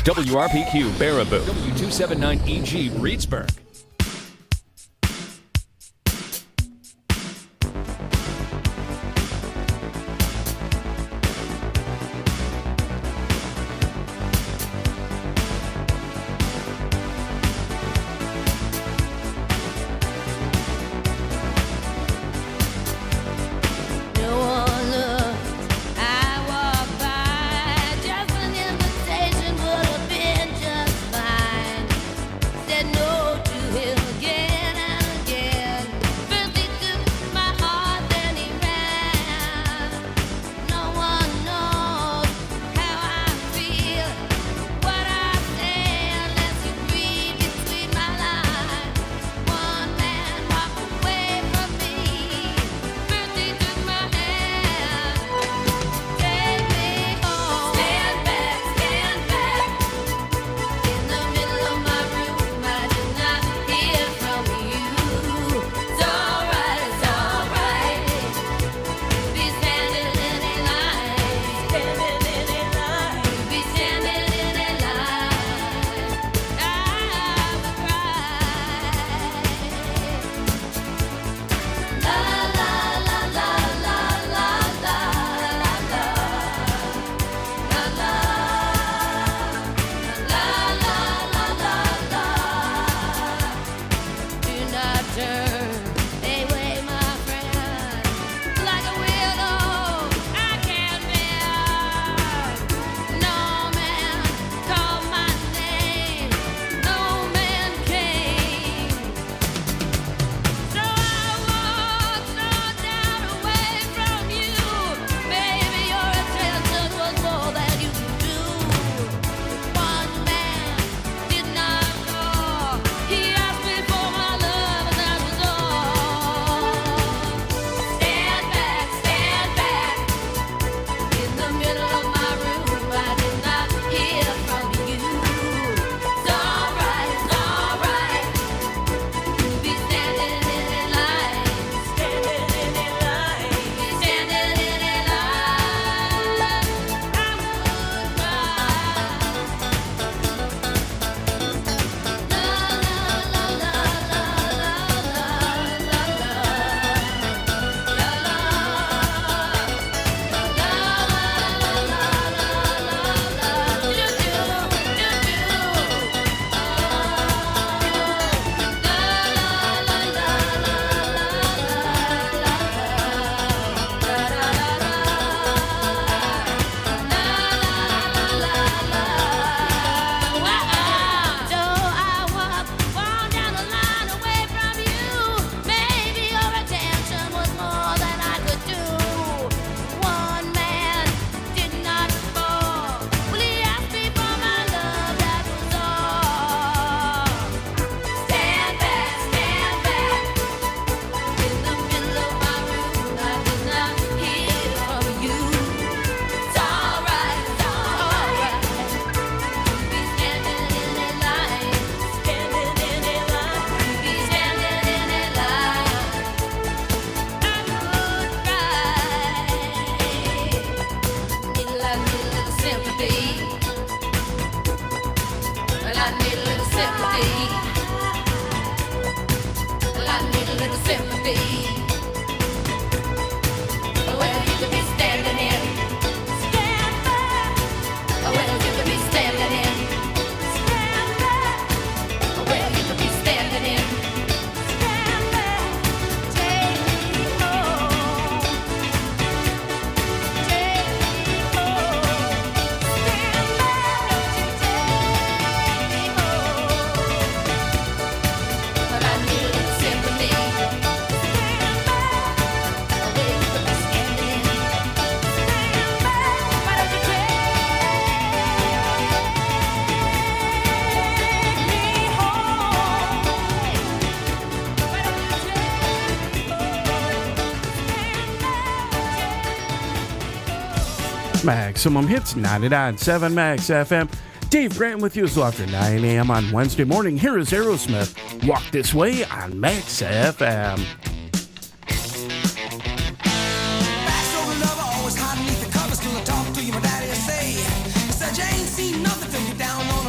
WRPQ Baraboo, W279EG Reedsburg. Maximum Hits 99.7 Max FM. Dave Grant with you. So after 9 a.m. on Wednesday morning, here is Aerosmith. Walk This Way on Max FM. Always hide beneath the covers till I talk to you, my daddy say. He said you ain't seen nothing till you're down on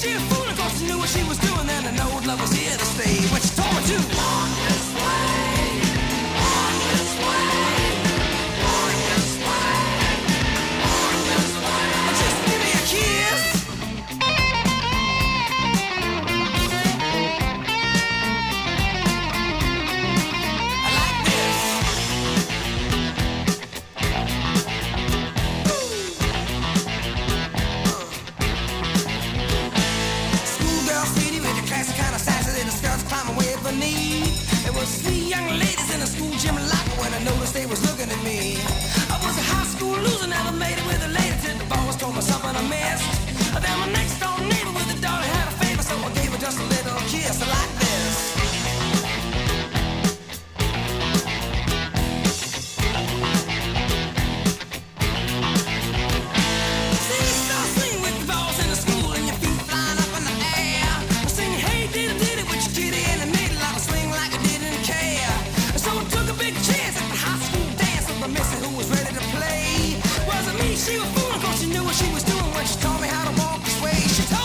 she was fooling, cause she knew what she was doing. Then I know love was here to stay. When she told me to walk this way, walk this way, walk this way, walk this way. Just give me a kiss. I like this. Schoolgirl sweetie with the classic kind of sassy little skirts climbing way up her knee. It was three young ladies in a school gym locker when I noticed they was looking at me. I was a high school loser, never made it with a lady till the boss told me something I missed. Then my next door neighbor with a daughter had a favor, so I gave her just a little kiss. I like this. See, you start swinging with the balls in the school and your feet flying up in the air. I sing, hey, did it with your kitty in the middle. I was swing like I didn't care. So I took a big chance at the high school dance with my missy who was ready to play. Wasn't me, she was fooling, cause she knew what she was doing when she taught me how to walk this way. She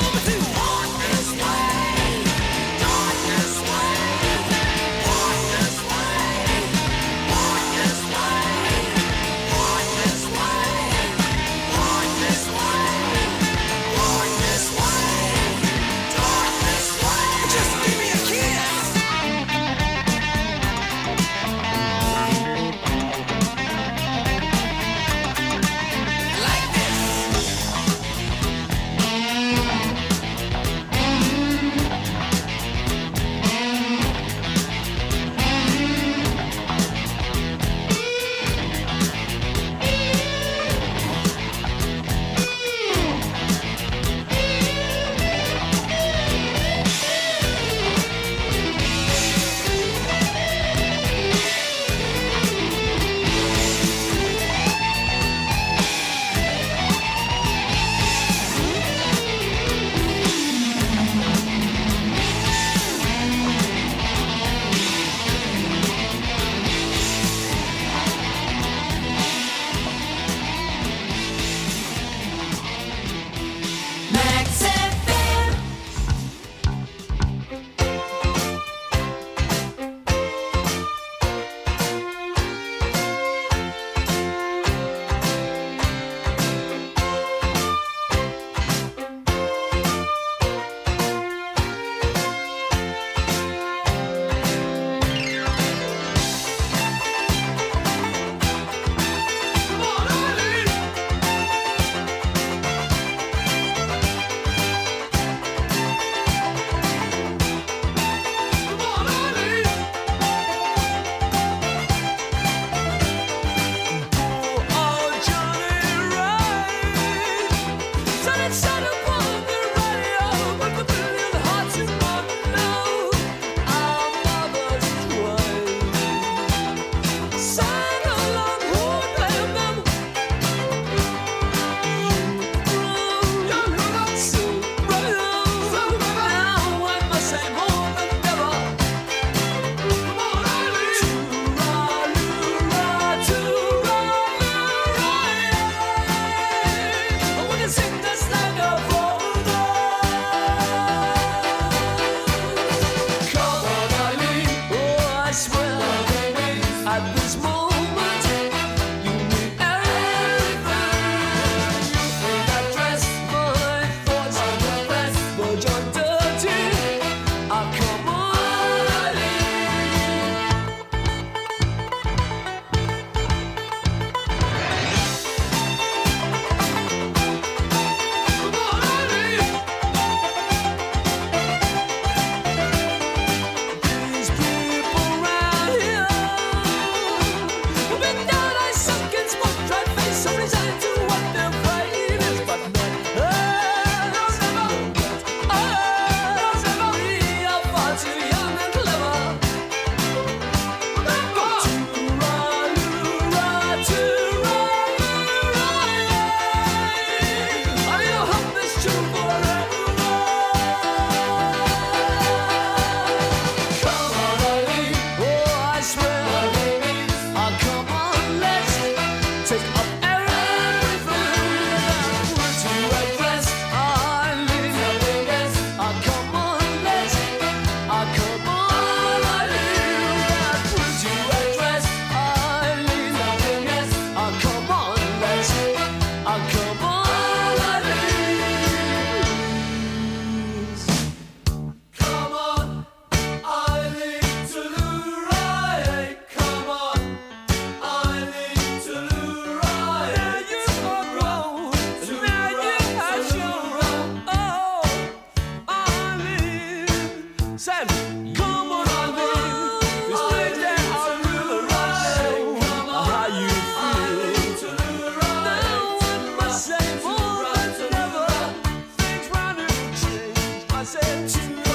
said, come on, darling. This thing that I really know how you feel. Now with my same moment, never things round to change. I said,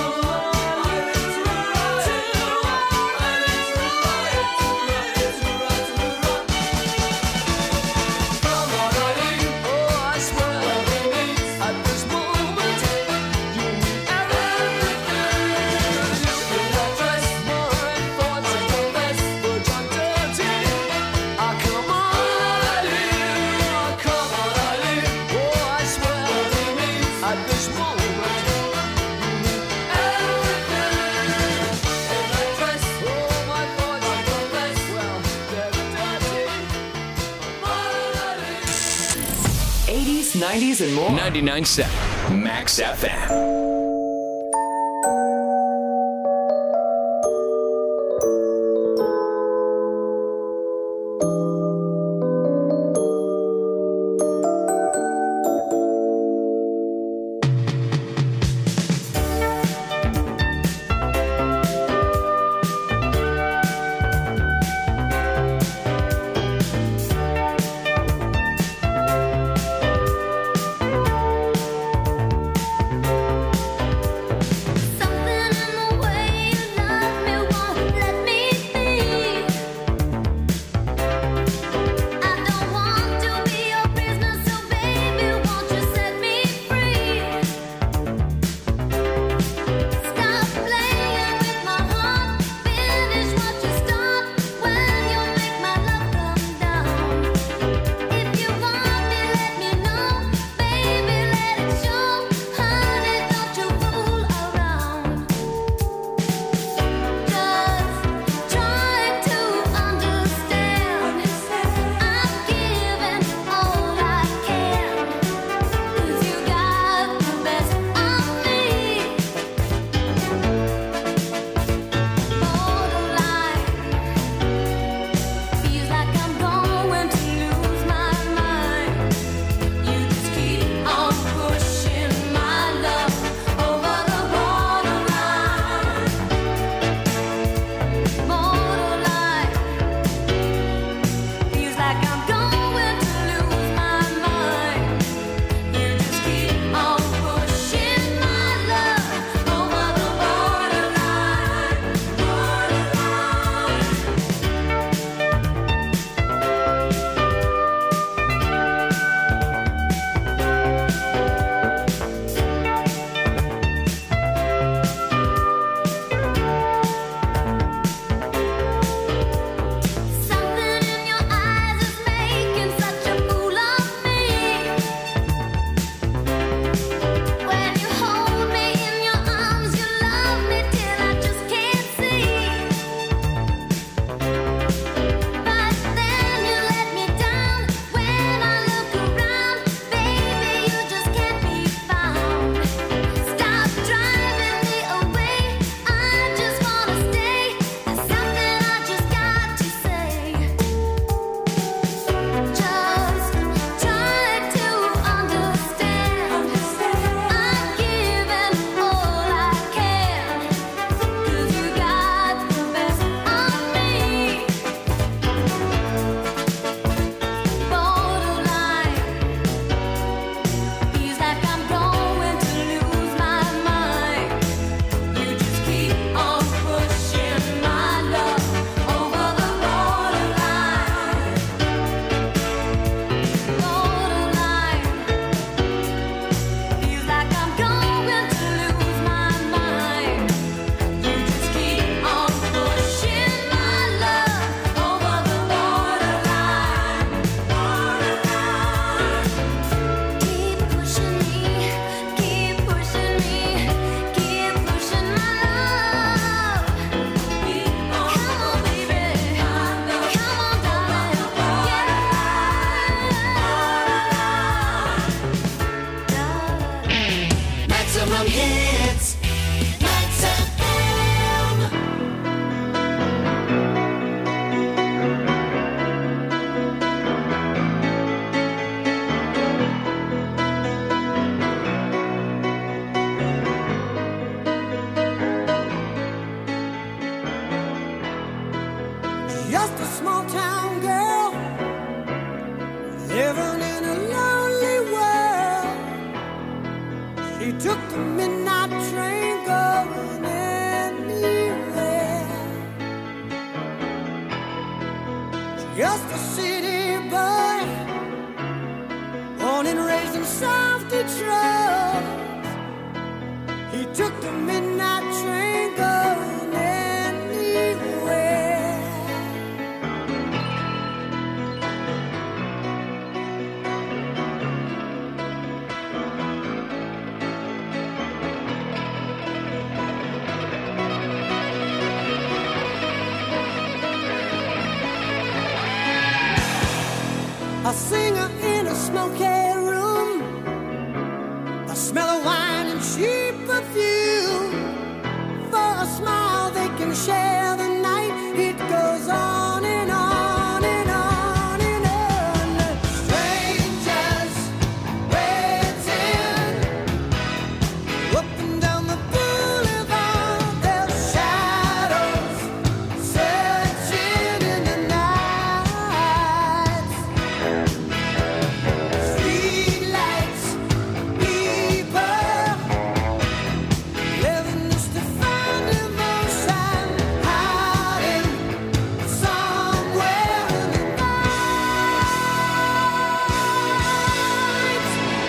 '90s and more. 99.7 Max FM. truck. He took the midnight train going anywhere. A singer in a smoky room, the smell of wine and cheap perfume. For a smile they can share the night. It goes on and on and on and on. Strangers waiting up and down the boulevard. Their shadows searching in the night. Streetlights, people living just to find emotion, hiding somewhere in the night.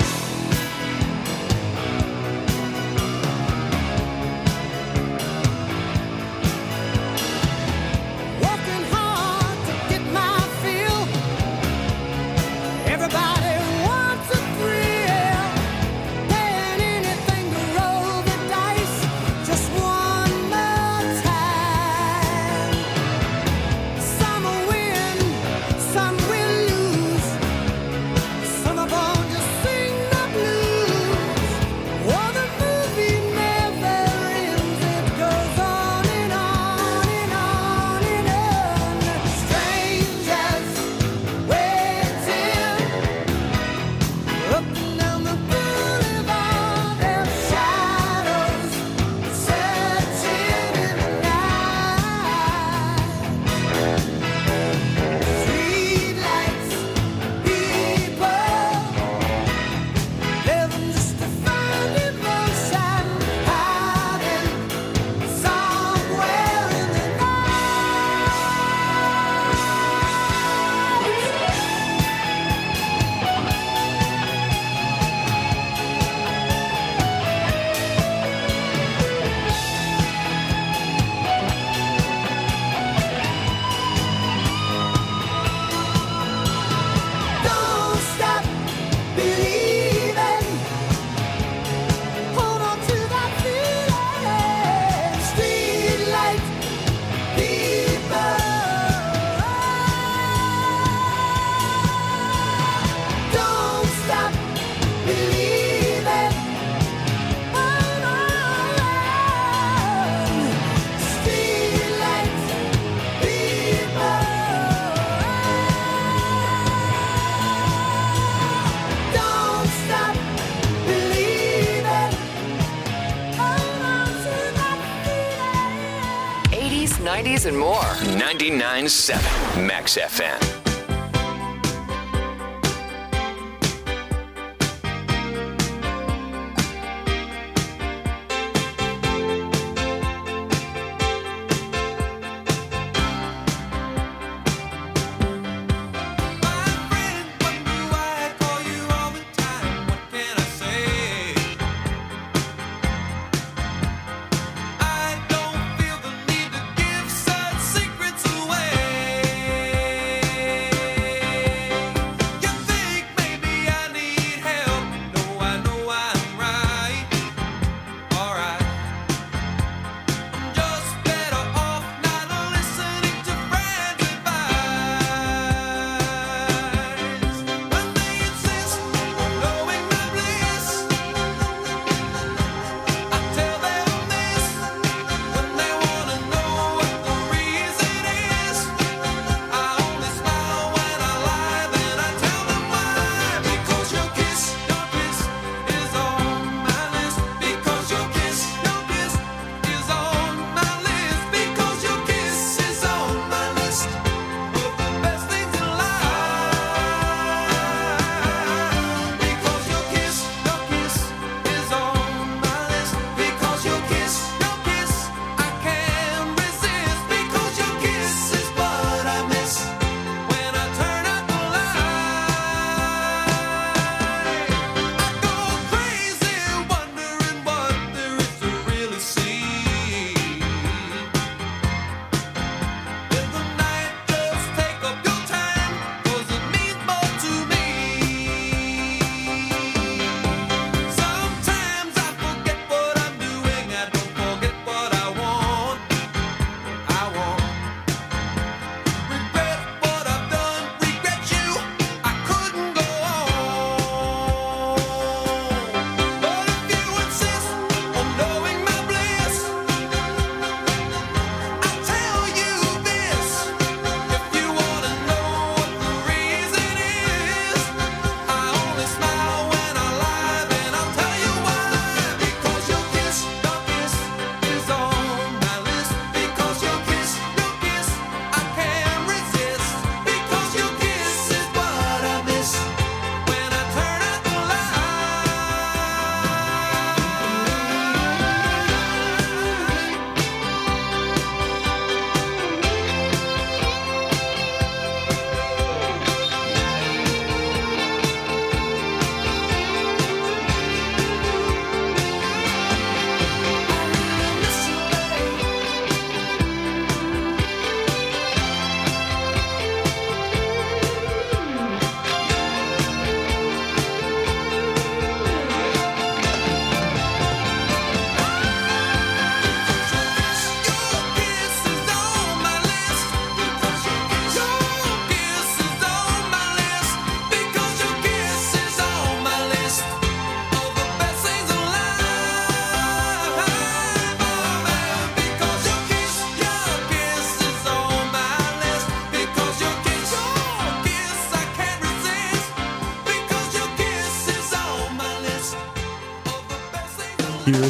Working hard to get my fill. Everybody wants a thrill, paying anything to roll the dice just one more time. Some will win, some will lose. Some are born to sing the blues. Oh, the movie never ends. It goes on and on and on and on. Strangers waiting up and down the boulevard. Their shadows searching in the night. Streetlights, people living just to find emotion, hiding somewhere in the Don't stop believing. Hold on to that feeling. Streetlight people. Don't stop believing. Hold on. Streetlight people. Don't stop believing. Hold on to that feeling. 80s, 90s, and more. 99.7 Max FM. My friend, what do I call you all the time? What can I say? I don't feel the need to give such secrets away.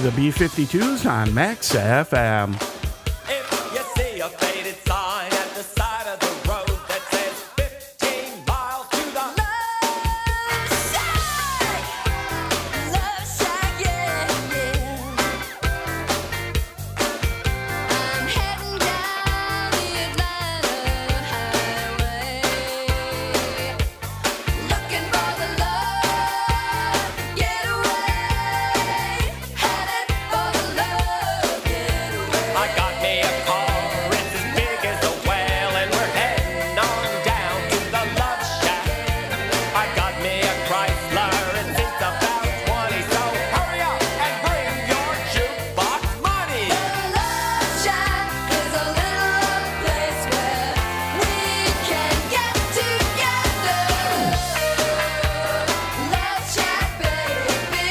the B-52s on Max FM. If you see a faded sign at the side of the road that says 15 miles to the Love Shack, yeah, yeah. I'm heading down the Atlanta highway, looking for the love getaway, headed for the love getaway. I got me a car, it's as big as a whale, and we're heading on down to the Love Shack. I got me a Chrysler, it seats about 20, so hurry up and bring your jukebox money. Love Shack is a little place where we can get together. Love Shack, baby.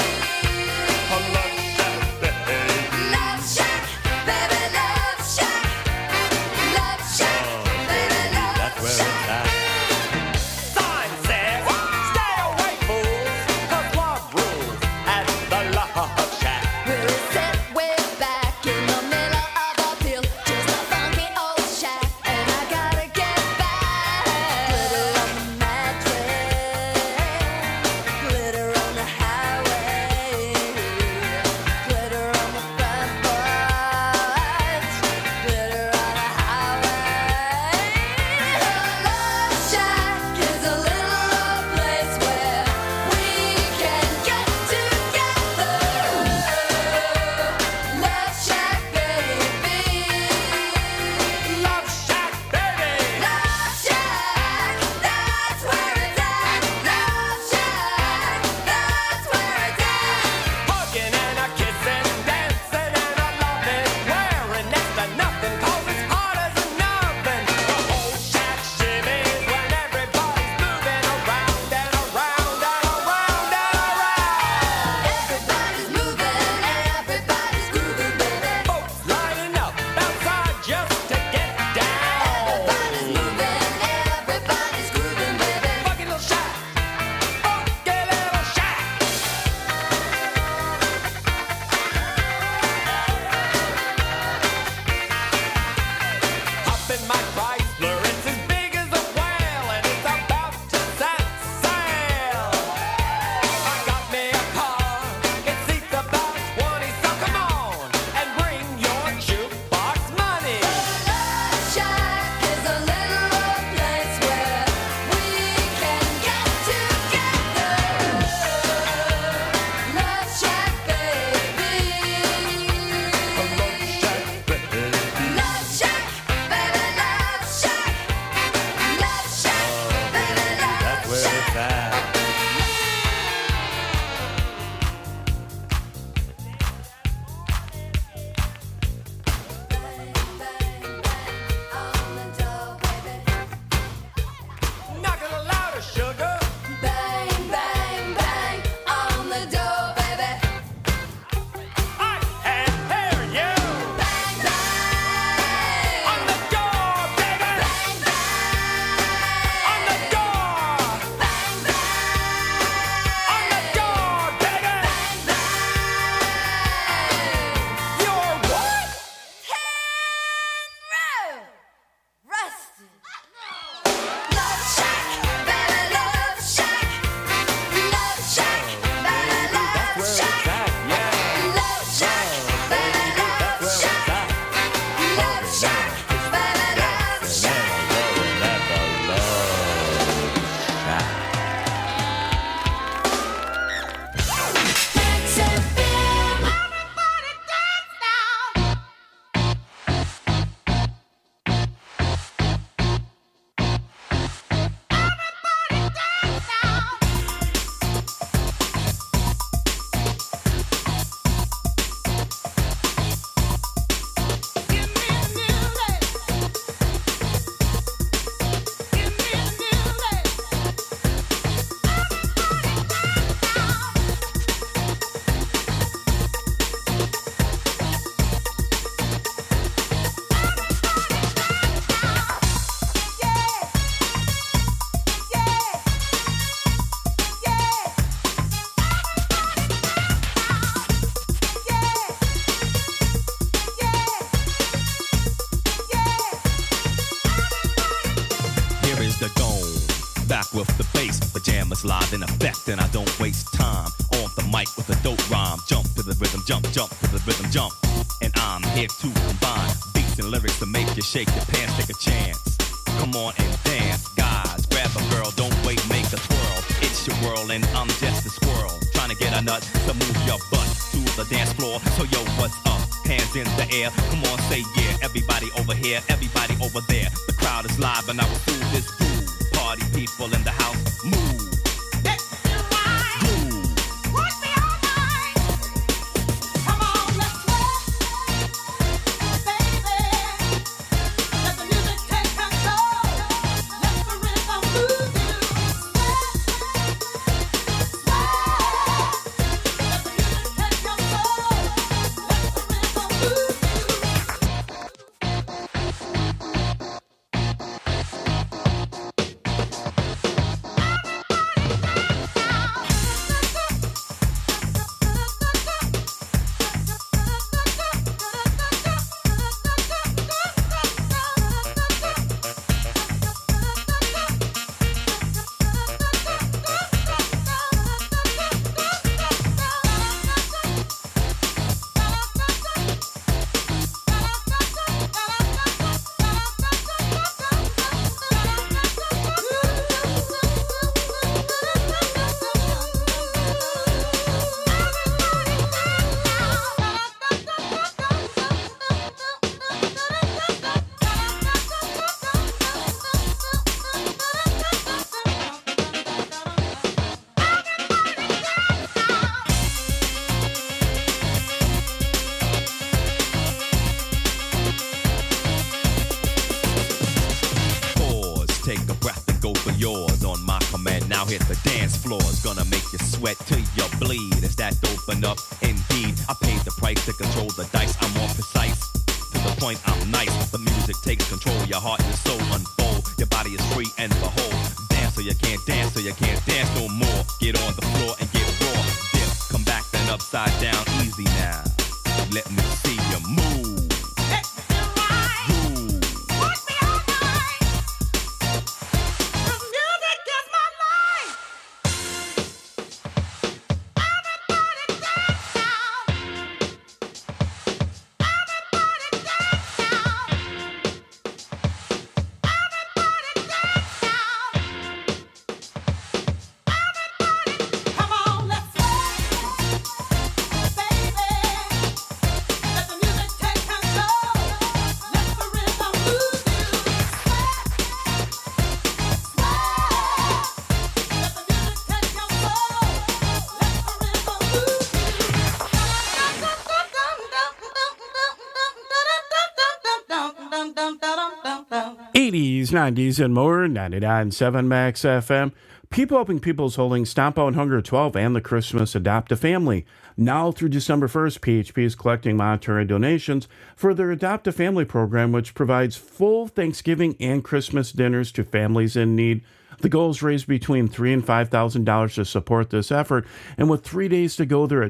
Love Shack, baby, Love Shack. Love Shack, baby, Love Shack. Sign says, stay away, fools, 'cause love rules at the Love Shack. We're set way back in the middle of a field, just a funky old shack, and I gotta get back. Glitter on the mattress, glitter on the highway, glitter on the front porch, glitter on the highway. Love Shack is a little old place where we can get together. Love Shack, baby. Love Shack, baby! Love Shack, that's where it's at. Love Shack, that's where it's at. Hugging and a kissing, dancing and a loving, wearing next to nothing 'cause it's hot as an oven. The whole shack shimmies when everybody's moving around and around and around and around. Everybody's moving, everybody's grooving, baby. Folks lining up outside just to get down. Everybody's moving, everybody's grooving, baby. Funky little shack, funky little shack. Hop in my Chrysler, it's as big as a whale, and it's about to set sail. I got me a car, it seats about 20, so come on and bring your jukebox money. Love Shack is a little old place where we can get together. Love Shack, baby. Love Shack, baby, Love Shack. Love Shack, baby, Love Shack. Bang, bang, bang on the door, baby. Knock it louder, sugar. Bang, bang, bang on the door, baby. I can't hear you. Bang, bang On the door, baby. bang, bang On the door. bang, bang On the door, baby. bang, bang. You're what? Rusted. Love Shack, baby, Love Shack. Love Shack, baby, Love Shack. Love Shack, baby, Love Shack. Love Shack, baby, Love Shack. Max FM. Everybody dance now. Everybody dance now. with the bass. Pajamas live in effect, and I don't waste time. On the mic with a dope rhyme. Jump to the rhythm, jump to the rhythm, jump. And I'm here to combine beats and lyrics to make you shake your pants, take a chance. Come on and dance, guys. Grab a girl, don't wait, make a twirl. It's your world, and I'm just a squirrel. Trying to get a nut to move your butt to the dance floor. So yo, what's up? Hands in the air. Come on, say yeah. Everybody over here, everybody over there. The crowd is live, and I will do this groove. Party people in the house, move. Now hit the dance floor, it's gonna make you sweat till you bleed. Is that dope enough? Indeed, I paid the price to control the dice. I'm more precise, to the point I'm nice. The music takes control, your heart and soul unfold. Your body is free and behold. Dance so you can't dance, so you can't dance no more. Get on the floor and get raw. Dip, come back then upside down, easy now. Let me see you move. '80s, '90s, and more. 99.7 Max FM. People Helping People's holding Stomp Out Hunger 12 and the Christmas Adopt a Family. Now through December 1st, PHP is collecting monetary donations for their Adopt a Family program, which provides full Thanksgiving and Christmas dinners to families in need. The goal is raised between $3,000 and $5,000 to support this effort, and with 3 days to go, they're at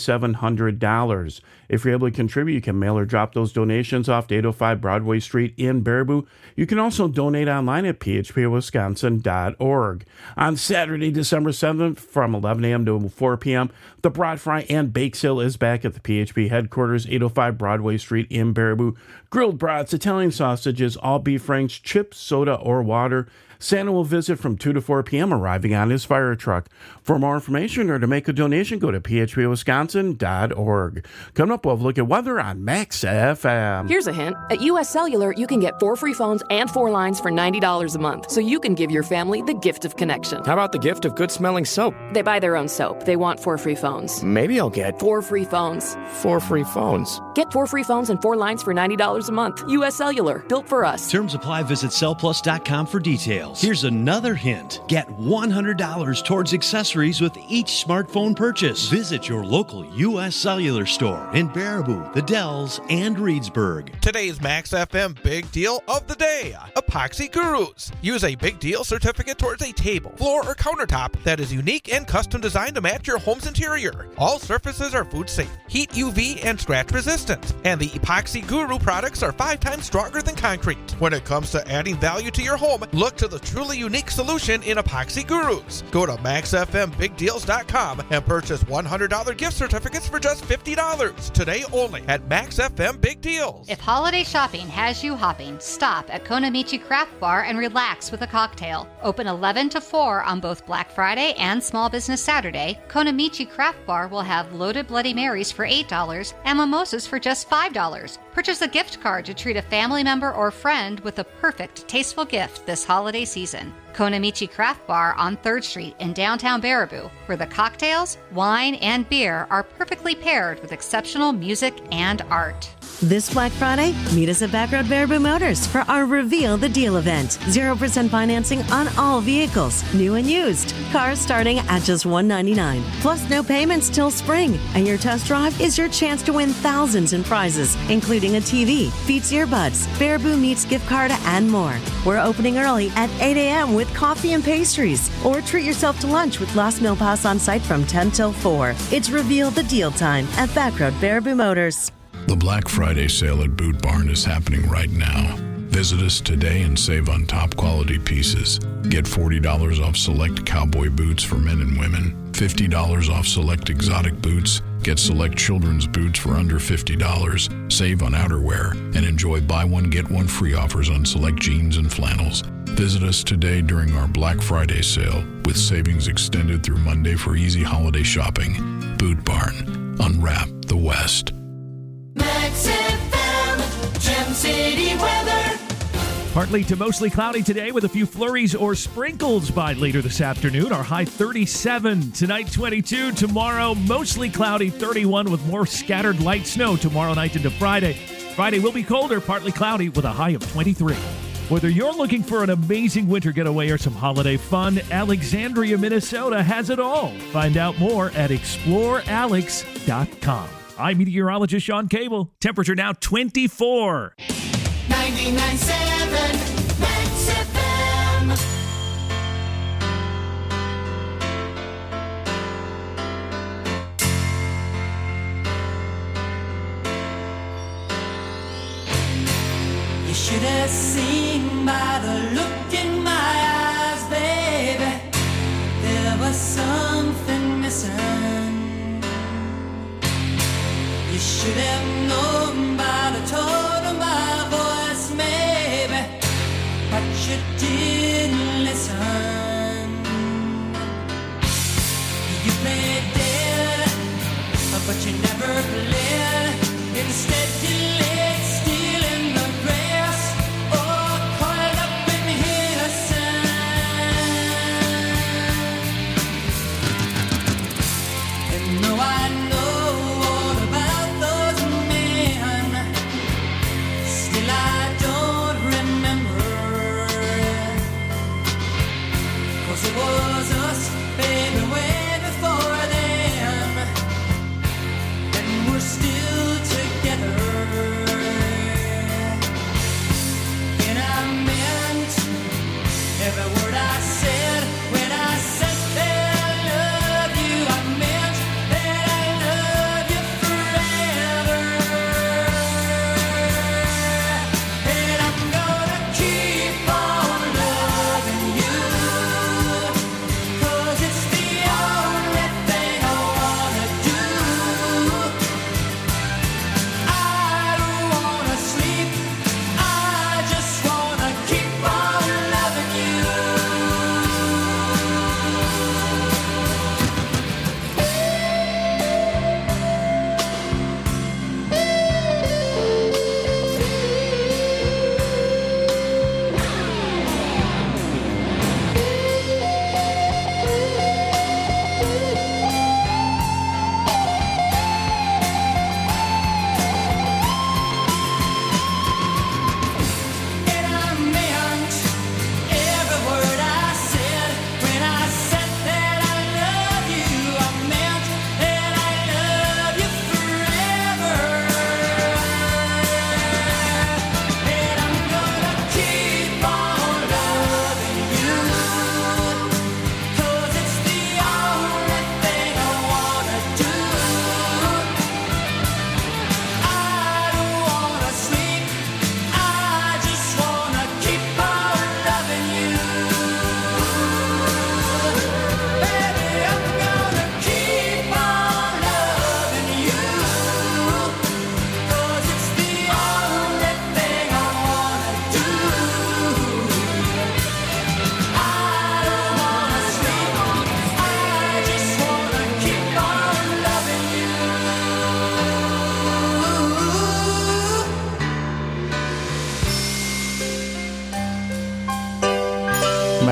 $2,700. If you're able to contribute, you can mail or drop those donations off to 805 Broadway Street in Baraboo. You can also donate online at phpwisconsin.org. On Saturday, December 7th, from 11 a.m. to 4 p.m., the Broad Fry and Bake Sale is back at the PHP headquarters, 805 Broadway Street in Baraboo. Grilled brats, Italian sausages, all beef franks, chips, soda, or water. Santa will visit from 2 to 4 p.m., arriving on his fire truck. For more information or to make a donation, go to phpwisconsin.org. Coming up, we'll have a look at weather on Max FM. Here's a hint. At U.S. Cellular, you can get 4 free phones and 4 lines for $90 a month, so you can give your family the gift of connection. How about the gift of good-smelling soap? They buy their own soap. They want 4 free phones. Maybe I'll get 4 free phones. 4 free phones. Get 4 free phones and 4 lines for $90 a month. U.S. Cellular, built for us. Terms apply. Visit cellplus.com for details. Here's another hint. Get $100 towards accessories with each smartphone purchase. Visit your local U.S. Cellular store in Baraboo, the Dells, and Reedsburg. Today's Max FM Big Deal of the Day. Epoxy Gurus. Use a Big Deal certificate towards a table, floor, or countertop that is unique and custom designed to match your home's interior. All surfaces are food safe, heat, UV, and scratch resistant. And the Epoxy Guru products are 5 times stronger than concrete. When it comes to adding value to your home, look to the the truly unique solution in Epoxy Gurus. Go to MaxFMBigDeals.com and purchase $100 gift certificates for just $50 today only at Max FM Big Deals. If holiday shopping has you hopping, stop at Konamichi Craft Bar and relax with a cocktail. Open 11 to 4 on both Black Friday and Small Business Saturday, Konamichi Craft Bar will have loaded Bloody Marys for $8 and mimosas for just $5. Purchase a gift card to treat a family member or friend with a perfect, tasteful gift this holiday season. Konamichi Craft Bar on 3rd Street in downtown Baraboo, where the cocktails, wine, and beer are perfectly paired with exceptional music and art. This Black Friday, meet us at Backroad Baraboo Motors for our Reveal the Deal event. 0% financing on all vehicles, new and used. Cars starting at just $199, plus no payments till spring. And your test drive is your chance to win thousands in prizes, including a TV, Beats earbuds, Baraboo Meats gift card, and more. We're opening early at 8 a.m. with coffee and pastries, or treat yourself to lunch with Last Meal Pass on site from 10 till 4. It's Reveal the Deal time at Backroad Baraboo Motors. The Black Friday sale at Boot Barn is happening right now. Visit us today and save on top quality pieces. Get $40 off select cowboy boots for men and women, $50 off select exotic boots, get select children's boots for under $50, save on outerwear, and enjoy buy one get one free offers on select jeans and flannels. Visit us today during our Black Friday sale with savings extended through Monday for easy holiday shopping. Boot Barn. Unwrap the West. Max FM, Gem City weather. Partly to mostly cloudy today with a few flurries or sprinkles by later this afternoon. Our high 37, tonight 22, tomorrow mostly cloudy 31 with more scattered light snow tomorrow night into Friday. Friday will be colder, partly cloudy with a high of 23. Whether you're looking for an amazing winter getaway or some holiday fun, Alexandria, Minnesota has it all. Find out more at explorealex.com. I'm meteorologist Sean Cable. Temperature now 24. 99.7 Max FM. You should have seen by the look in my eyes, baby, there was something missing. You should have known by the tone of my voice, maybe, but you didn't listen. You played dead, but you never played. Instead you laid still in the grass, or coiled up in innocence. And though I know all about those men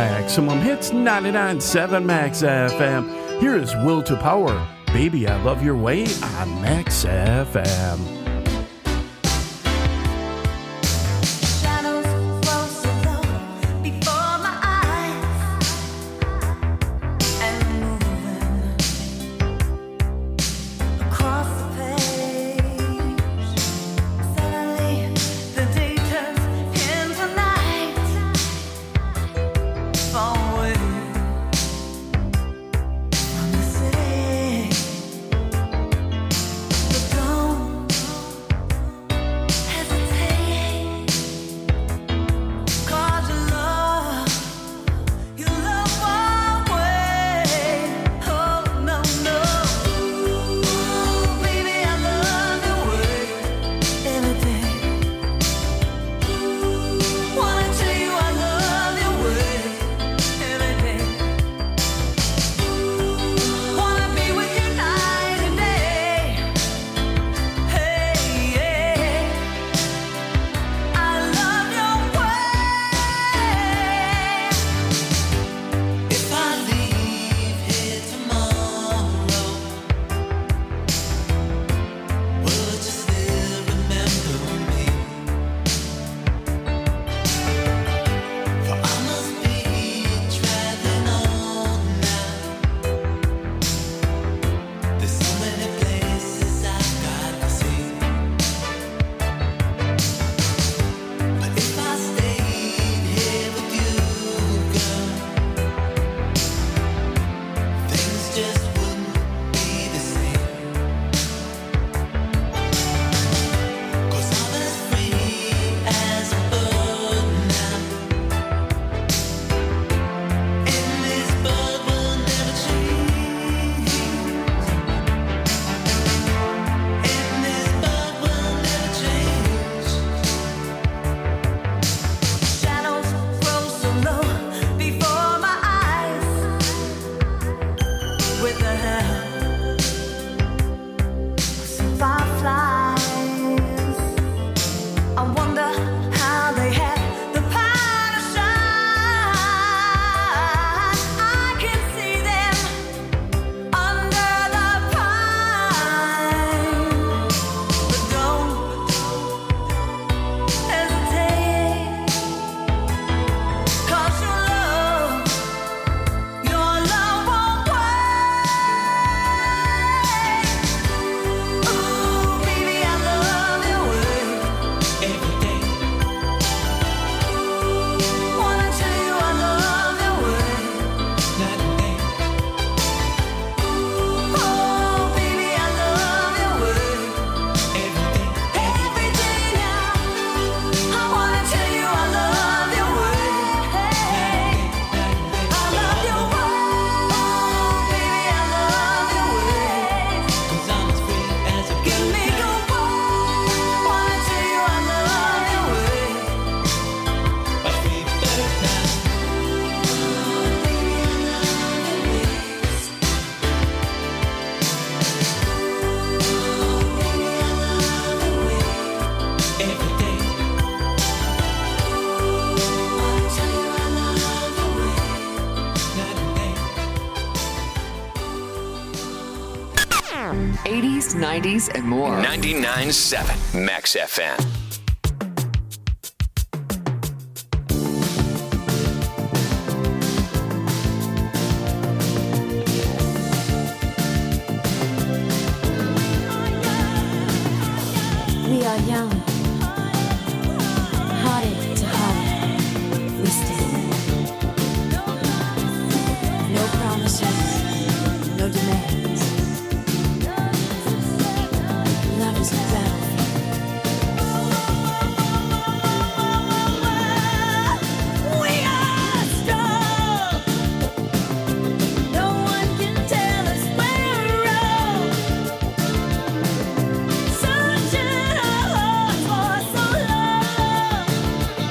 Maximum Hits 99.7 Max FM. Here is Will to Power. Baby, I Love Your Way on Max FM. Shadows flow so low before my eyes and moving across the page. Suddenly, the day turns into night. Far away from the city, but don't hesitate. 'Cause your love won't wait. Oh no no, ooh, baby, I love your way every day. Wanna tell you I love your way every day. Wanna be with you night and day. Hey, yeah. I love your way. If I leave here tomorrow, would you still remember me? For I must be traveling on now. There's so many places I've got to see. But if I stayed here with you, girl, things just wouldn't be the same. 'Cause I'm as free as a bird now. And this bird will never change. And this bird will never change. Shadows grow so low before my eyes. With the help of some fireflies, I wonder how they have the power to shine. I can see them under the pine. But don't hesitate. 'Cause your love won't wait. Ooh, baby, I love your way every day. Wanna tell you I love your way night and day. Oh, baby, I love your way every day now. I wanna tell you I love your way. I love your way. Oh, baby, I love your way. 'Cause I'm as free as a bird. Give me your word. Wanna tell you I love your way. A free bird now. Oh, baby, I love your ways. Oh, baby, I love your way every day. Wanna tell you I love your way night and day. 80s, 90s, and more. 99.7 Max FM. We are young, hearted to heart. We stand. No promises, no demands. Love is a battlefield. We are strong. No one can tell us we're wrong. Searching our hearts for so long.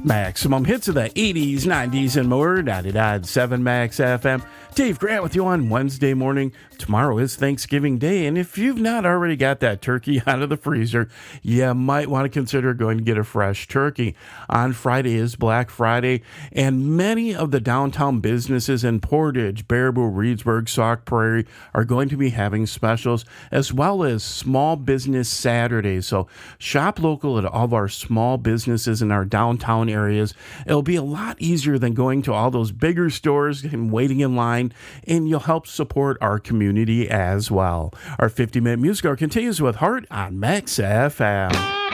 Maximum hits of the 80s, 90s, and more. 99.7 Max FM. Dave Grant with you on Wednesday morning. Tomorrow is Thanksgiving Day, and if you've not already got that turkey out of the freezer, you might want to consider going to get a fresh turkey. On Friday is Black Friday, and many of the downtown businesses in Portage, Baraboo, Reedsburg, Sauk Prairie are going to be having specials, as well as Small Business Saturdays. So shop local at all of our small businesses in our downtown areas. It'll be a lot easier than going to all those bigger stores and waiting in line, and you'll help support our community as well. Our 50-minute music hour continues with Heart on Max FM.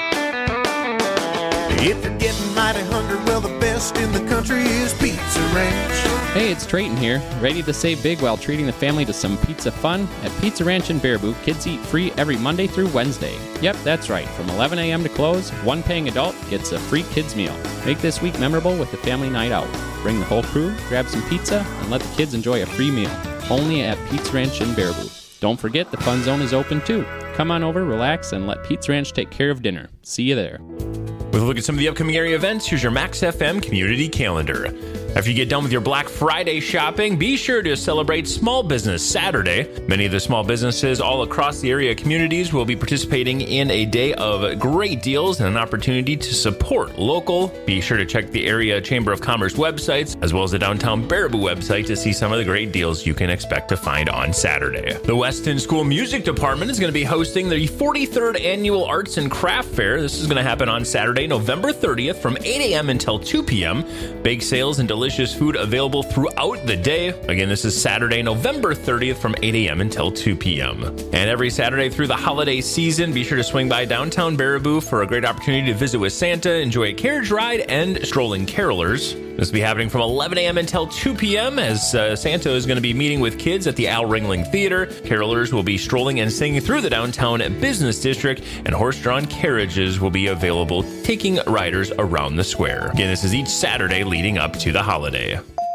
If you're getting mighty hungry, well, the best in the country is Pizza Ranch. Hey, it's Trayton here, ready to save big while treating the family to some pizza fun. At Pizza Ranch in Baraboo, kids eat free every Monday through Wednesday. Yep, that's right. From 11 a.m. to close, one paying adult gets a free kids meal. Make this week memorable with a family night out. Bring the whole crew, grab some pizza, and let the kids enjoy a free meal. Only at Pizza Ranch in Baraboo. Don't forget the Fun Zone is open too. Come on over, relax, and let Pizza Ranch take care of dinner. See you there. With a look at some of the upcoming area events, here's your Max FM community calendar. After you get done with your Black Friday shopping, be sure to celebrate Small Business Saturday. Many of the small businesses all across the area communities will be participating in a day of great deals and an opportunity to support local. Be sure to check the area Chamber of Commerce websites, as well as the Downtown Baraboo website, to see some of the great deals you can expect to find on Saturday. The Weston School Music Department is going to be hosting the 43rd Annual Arts and Craft Fair. This is going to happen on Saturday, November 30th from 8 a.m. until 2 p.m. Bake sales and delicious food available throughout the day. Again, this is Saturday, November 30th from 8 a.m. until 2 p.m. And every Saturday through the holiday season, be sure to swing by downtown Baraboo for a great opportunity to visit with Santa, enjoy a carriage ride, and strolling carolers. This will be happening from 11 a.m. until 2 p.m. as Santa is going to be meeting with kids at the Al Ringling Theater. Carolers will be strolling and singing through the downtown business district, and horse-drawn carriages will be available, taking riders around the square. Again, this is each Saturday leading up to the holiday.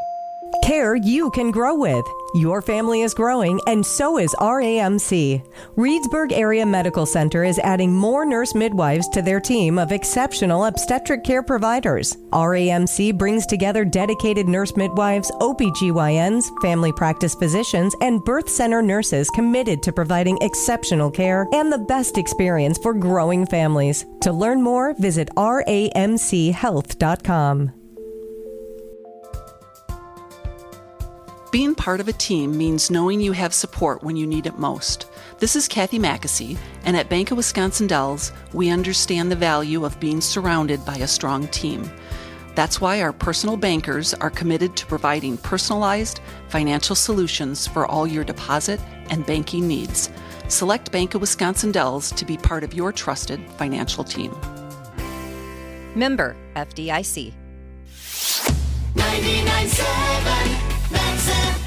Care you can grow with. Your family is growing, and so is RAMC. Reedsburg Area Medical Center is adding more nurse midwives to their team of exceptional obstetric care providers. RAMC brings together dedicated nurse midwives, OBGYNs, family practice physicians, and birth center nurses committed to providing exceptional care and the best experience for growing families. To learn more, visit ramchealth.com. Being part of a team means knowing you have support when you need it most. This is Kathy Mackesy, and at Bank of Wisconsin Dells, we understand the value of being surrounded by a strong team. That's why our personal bankers are committed to providing personalized financial solutions for all your deposit and banking needs. Select Bank of Wisconsin Dells to be part of your trusted financial team. Member FDIC. 99.7 Max FM.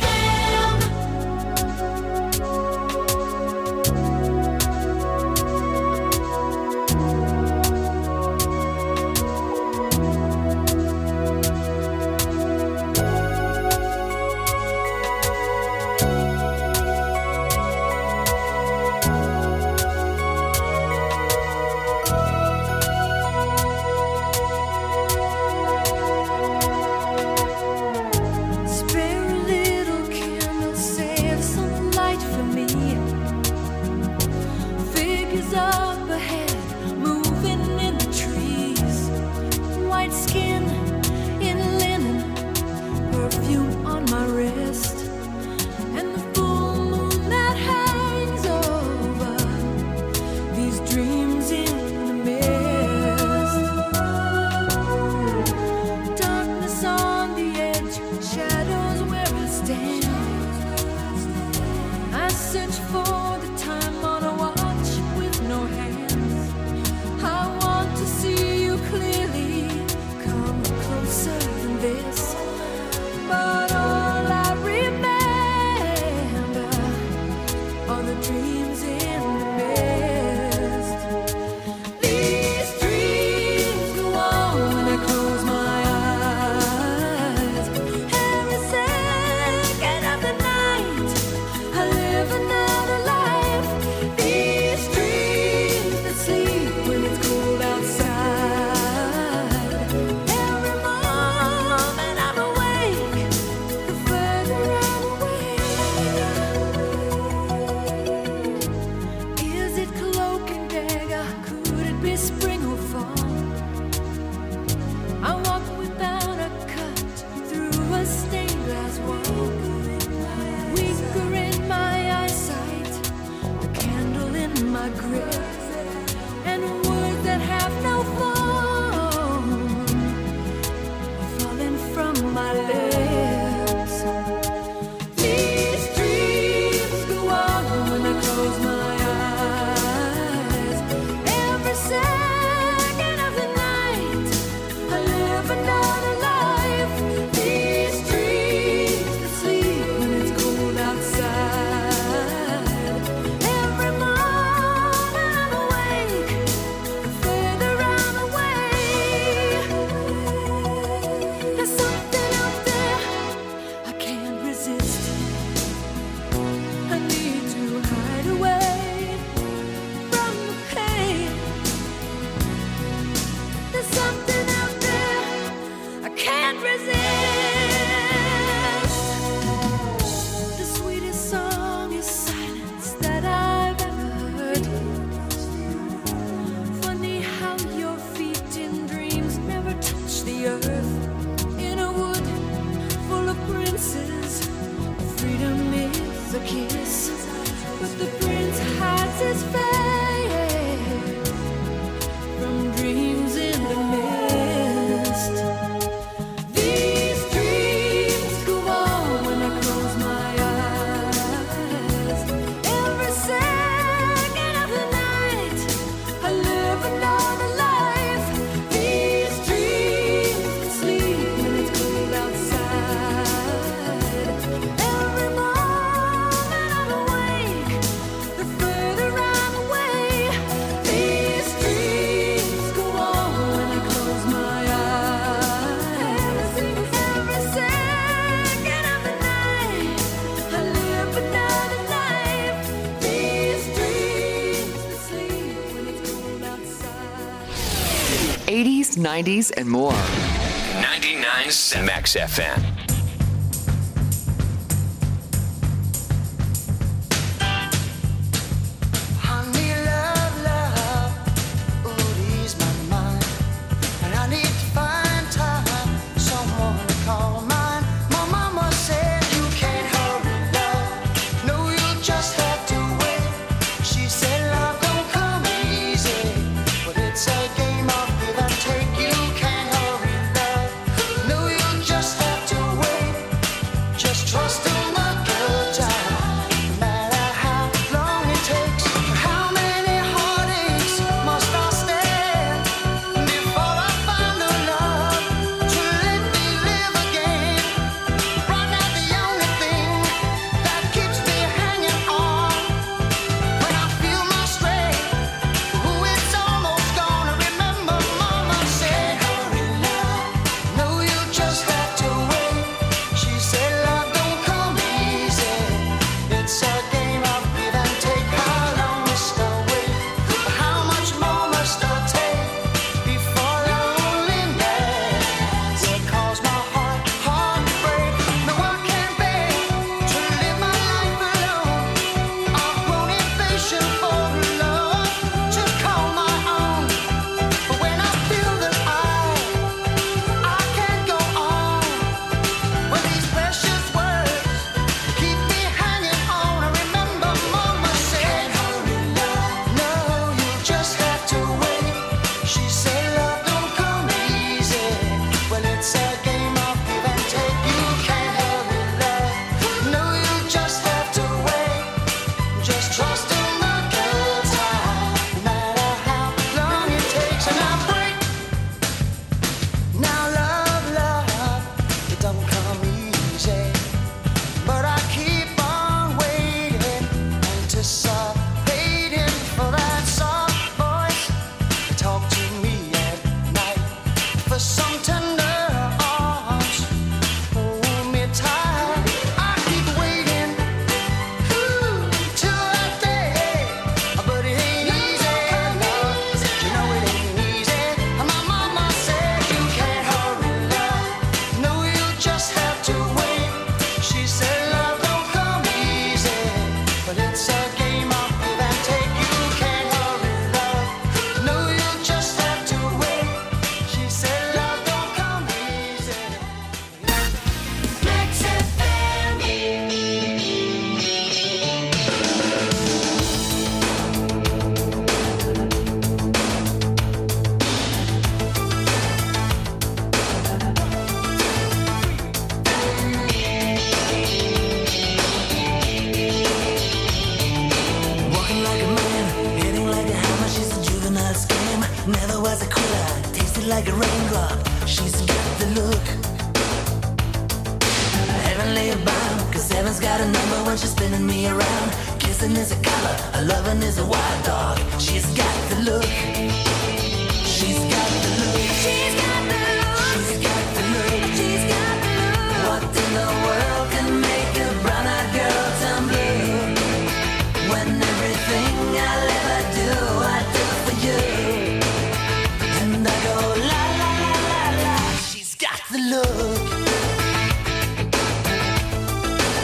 But the prince hides his face from dreams in the mist. These dreams go on when I close my eyes. Every second of the night, I live another life. These dreams can sleep when it's cold outside. Every moment I'm awake, the further I'm away. These dreams go on when I close my eyes. Every second of the night, I live another life. These dreams that sleep when it's cold outside. 80s, 90s, and more. 99.7 Max FM. Honey, love, love, ooh, ease my mind. And I need to find time, someone to call mine. My mama said you can't hurry, love. No, you'll just have to wait. She said love don't come easy, but it's a game of give and take. You can't hurry, love. No, you'll just have to wait. Just trust in the good time, no matter how long it takes. How many heartaches must I stand before I find the love to let me live again? Right now the only thing that keeps me hanging on, when I feel my strength, ooh, it's almost gone. I remember mama said, hurry love, no, you just have to wait. She said love don't come easy, it's a game of give and take. How long must I wait? How much more must I take before loneliness will cause my heart to break? No, I can't bear to live my life alone. I've grown impatient for love to call my own. But when I feel that I can't go on, when these precious words keep me hanging on, I remember mama said, hurry love, no, you just have to wait. She said love don't come easy, well it's a game of give and take. You can't hurry love, no, you just have to wait. Just trust in the good time, no matter how long it takes. And I break. Now love, love, it don't come easy, but I keep on waiting, anticipating for that soft voice to talk to me at night, for some tender arms, hold me tight. I keep waiting, ooh, till that day, but it ain't easy, no, you know it ain't easy. My mama said you can't hurry love, no, you just have to wait. She said love don't come easy, but it's a game of give and take. You can't hurry love, no, you just have to wait. She said love don't come easy. Max FM. Walking like a man, hitting like a hammer. She's a juvenile scam. Never was a quitter, tasted like a raindrop. She's got the look, heavenly bound. 'Cause heaven's got a number when she's spinning me around. Kissing is a color, a loving is a wild dog. She's got the look. She's got the look. She's got the look. She's got the look. She's got the look. What in the world can make a brown-eyed girl turn blue? When everything I'll ever do, I do for you. And I go la la la la la. She's got the look.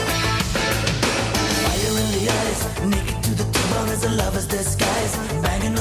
Fire in the eyes, naked to the T-bone is a lover's disguise. Banging